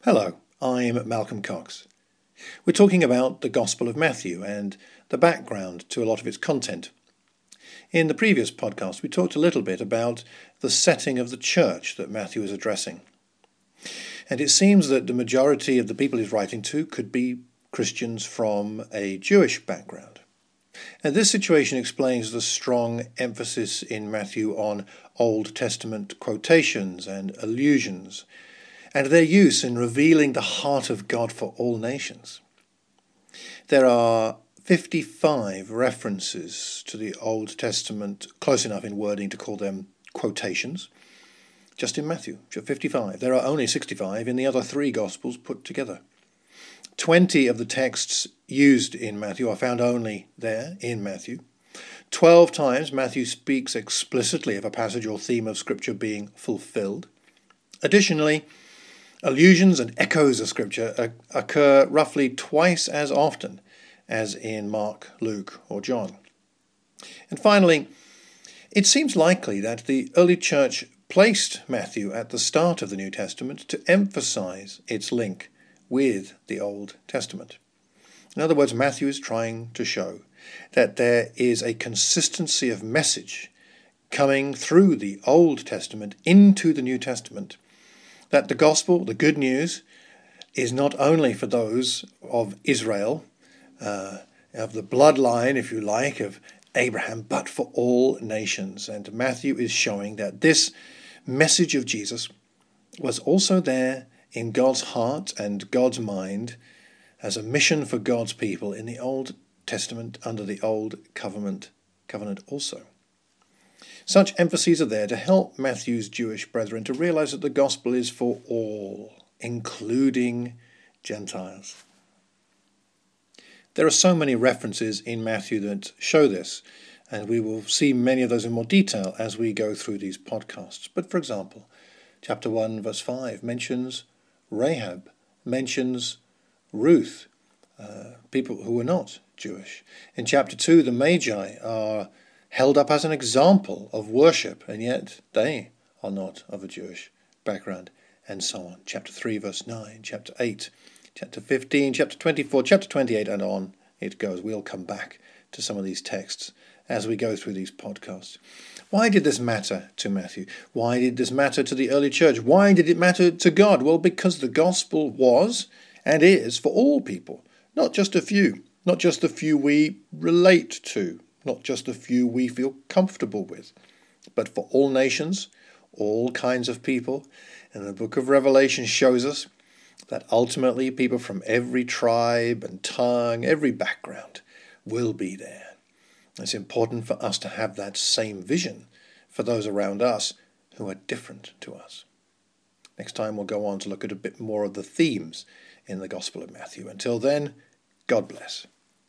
Hello, I'm Malcolm Cox. We're talking about the Gospel of Matthew and the background to a lot of its content. In the previous podcast, we talked a little bit about the setting of the church that Matthew is addressing. And it seems that the majority of the people he's writing to could be Christians from a Jewish background. And this situation explains the strong emphasis in Matthew on Old Testament quotations and allusions, and their use in revealing the heart of God for all nations. There are 55 references to the Old Testament, close enough in wording to call them quotations, just in Matthew, 55. There are only 65 in the other three Gospels put together. 20 of the texts used in Matthew are found only there in Matthew. 12 times Matthew speaks explicitly of a passage or theme of Scripture being fulfilled. Additionally, allusions and echoes of Scripture occur roughly twice as often as in Mark, Luke, or John. And finally, it seems likely that the early church placed Matthew at the start of the New Testament to emphasize its link with the Old Testament. In other words, Matthew is trying to show that there is a consistency of message coming through the Old Testament into the New Testament, that the gospel, the good news, is not only for those of Israel, of the bloodline, if you like, of Abraham, but for all nations. And Matthew is showing that this message of Jesus was also there in God's heart and God's mind as a mission for God's people in the Old Testament under the Old Covenant also. Such emphases are there to help Matthew's Jewish brethren to realize that the gospel is for all, including Gentiles. There are so many references in Matthew that show this, and we will see many of those in more detail as we go through these podcasts. But for example, chapter 1, verse 5 mentions Rahab, mentions Ruth, people who were not Jewish. In chapter 2, the Magi are held up as an example of worship, and yet they are not of a Jewish background, and so on. Chapter 3, verse 9, chapter 8, chapter 15, chapter 24, chapter 28, and on it goes. We'll come back to some of these texts as we go through these podcasts. Why did this matter to Matthew? Why did this matter to the early church? Why did it matter to God? Well, because the gospel was and is for all people, not just a few, not just the few we relate to, not just the few we feel comfortable with, but for all nations, all kinds of people. And the book of Revelation shows us that ultimately people from every tribe and tongue, every background will be there. It's important for us to have that same vision for those around us who are different to us. Next time we'll go on to look at a bit more of the themes in the Gospel of Matthew. Until then, God bless.